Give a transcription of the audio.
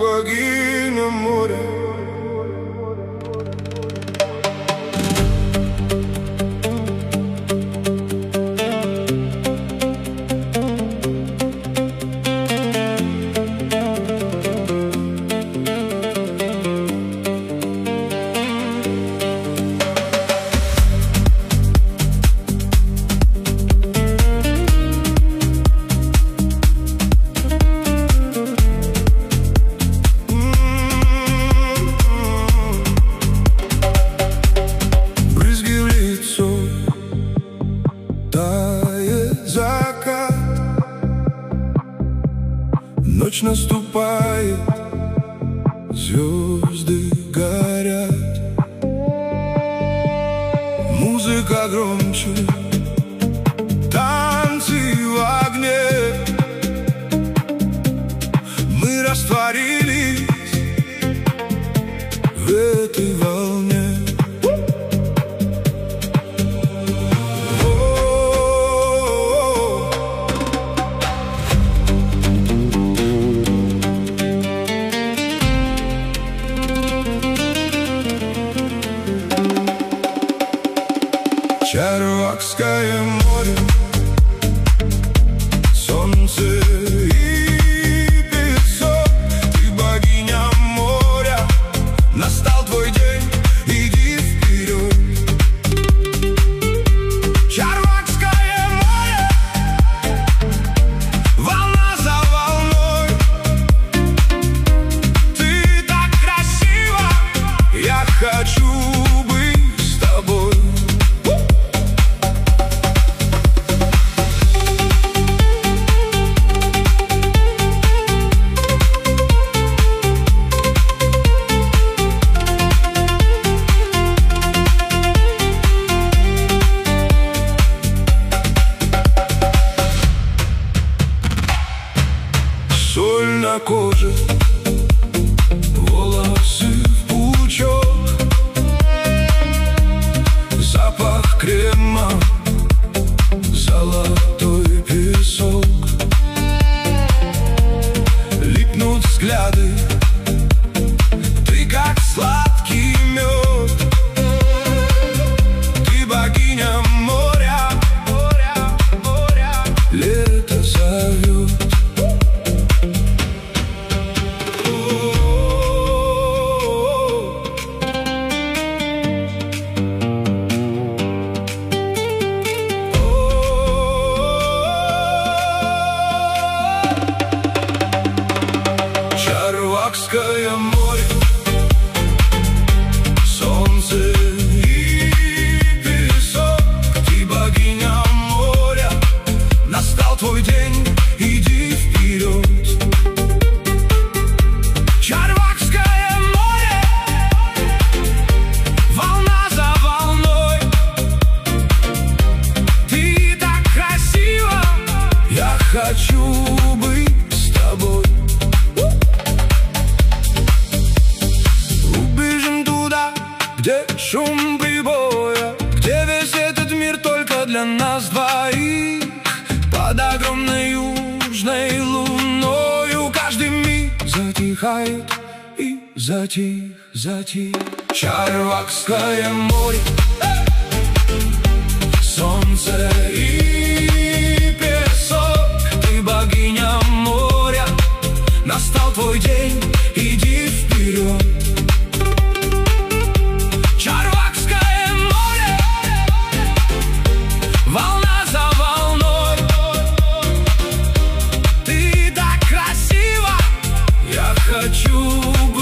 богиня моря. Ночь наступает, звезды горят, музыка громче, танцы в огне. Мы растворились в этой волне. Чарвакское море, солнце и песок. Ты богиня моря, настал твой день, иди вперед. Чарвакское море, волна за волной. Ты так красива, я хочу быть с тобой. Соль на коже, волосы в пучок, запах крема, золотой песок. Липнут взгляды, ты как сладкий мед. Ты богиня моря, лето зовет. Чарвакское море, солнце и песок. Ты богиня моря, настал твой день, иди вперед. Чарвакское море, волна за волной. Ты так красива, я хочу быть с тобой. Где шум прибоя, где весь этот мир только для нас двоих. Под огромной южной луною каждый миг затихает и затих, затих. Чарвакское море, солнце и песок. Ты богиня моря, настал твой день, иди вперед. Чарвакское море, волна за волной. Ты так красива, я хочу быть